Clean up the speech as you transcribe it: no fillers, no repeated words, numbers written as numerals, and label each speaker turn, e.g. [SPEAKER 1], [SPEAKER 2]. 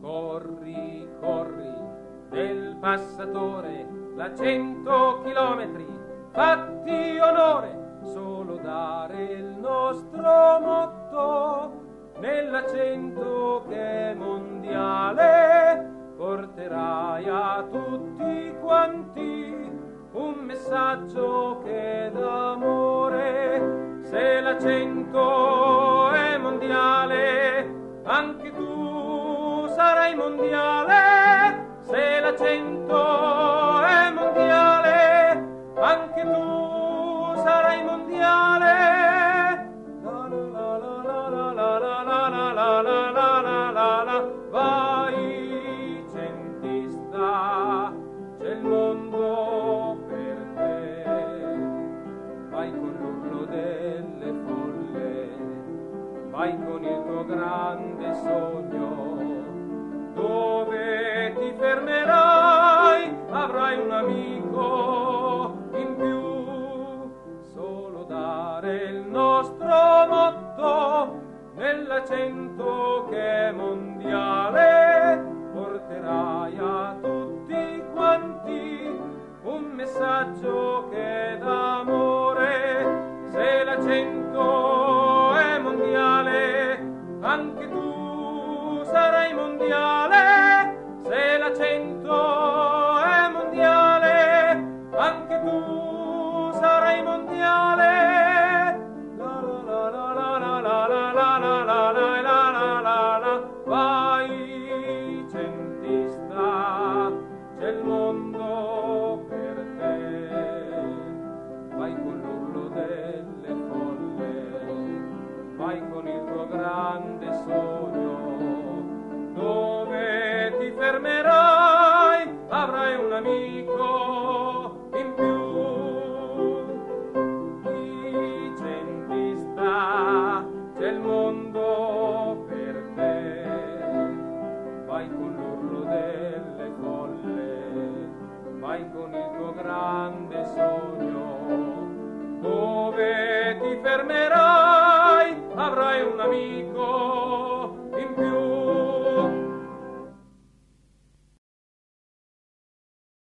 [SPEAKER 1] Corri, corri, del passatore, la 100 chilometri, fatti onore, solo dare il nostro motto, nella 100 che è mondiale, porterai a tutti quanti un messaggio che è d'amore. Se la 100 è mondiale, anche tu sarai mondiale. Se la 100 è mondiale, anche tu sarai mondiale. La la la la la la la la la la la la la la la. Vai centista, c'è il mondo per te. Vai con l'urlo delle folle, vai con il tuo grande sogno, dove ti fermerai avrai un amico in più. Solo dare il nostro motto, nella 100 che è mondiale, porterai a tutti quanti un messaggio che è d'amore. Se la 100 è mondiale, anche tu sarai mondiale. Se la 100 è mondiale, anche tu sarai mondiale. La la la la la la la la la la la la la la. Vai centista, c'è il mondo per te. Vai con l'urlo delle folle, vai con il tuo grande sogno, dove ti fermerai avrai un amico in più. Di centista, c'è il mondo per te. Vai con l'urlo delle folle, vai con il tuo grande sogno,